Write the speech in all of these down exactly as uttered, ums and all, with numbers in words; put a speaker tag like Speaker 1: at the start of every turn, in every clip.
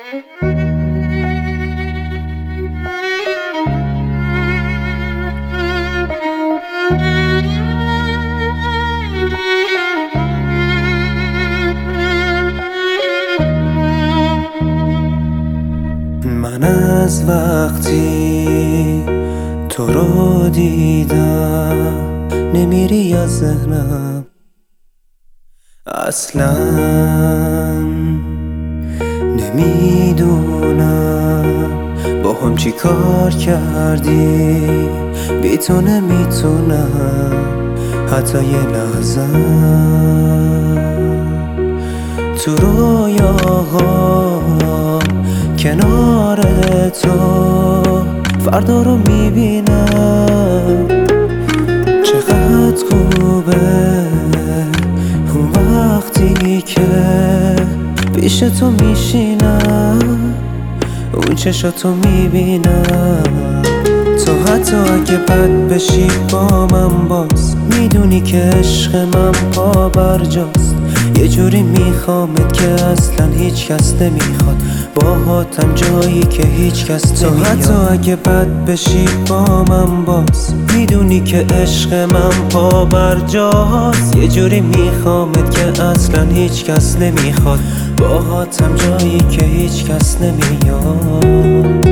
Speaker 1: من از وقتی تو رو دیدم نمیری از ذهنم اصلا. نمیدونم با هم چی کار کردی، بی تو نمیتونم حتی یه لحظه. تو رویاها کنار تو فردا رو میبینم، چقدر خوبه اون وقتی که پیش تو میشینم، اون چشاتو میبینم. تو حتی اگه بد بشی با من باز میدونی که عشق من پا برجاست. یه جوری میخوامت که اصلا هیچ کس نمیخواد، باهاتم جایی که هیچ کس نمیاد. تو حتی اگه بد بشی با من باز میدونی که عشق من پا برجاست. یه جوری میخوامت که اصلا هیچ کس نمیخواد، باهاتم جایی که هیچ کس نمیاد.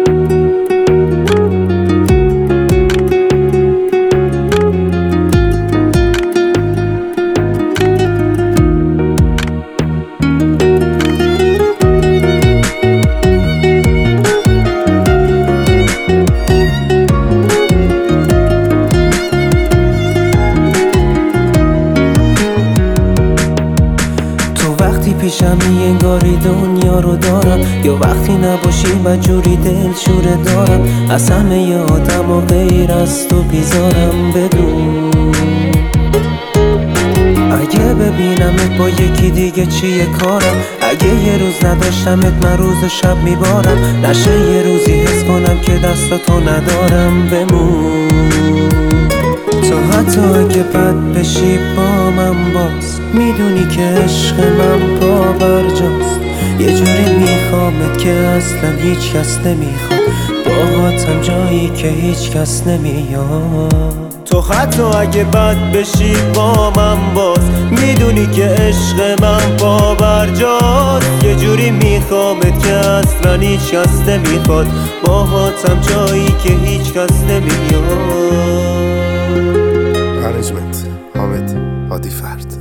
Speaker 1: پیشمی انگاری دنیا رو دارم، یا وقتی نباشی مجبوری دل شوره دارم. از همه آدم و غیر از تو بیزارم. بدون اگه ببینمت با یکی دیگه چیه کارم، اگه یه روز نداشتمت من روز و شب میبارم. نشه یه روزی حس کنم که دستاتو ندارم. بمون تو حتی اگه بد بشی با من باز میدونی که عشق من پا برجاست. یه جوری میخوامت که اصلا هیچ کس نمیخواد، باهاتم جایی که هیچ کس نمیاد. تو حتی اگه بد بشی با من باز میدونی که عشق من پا برجاست. یه جوری میخوامت که اصلا هیچ کس نمیخواد، باهاتم جایی که هیچ کس نمیاد.
Speaker 2: Management حامد هادی فرد.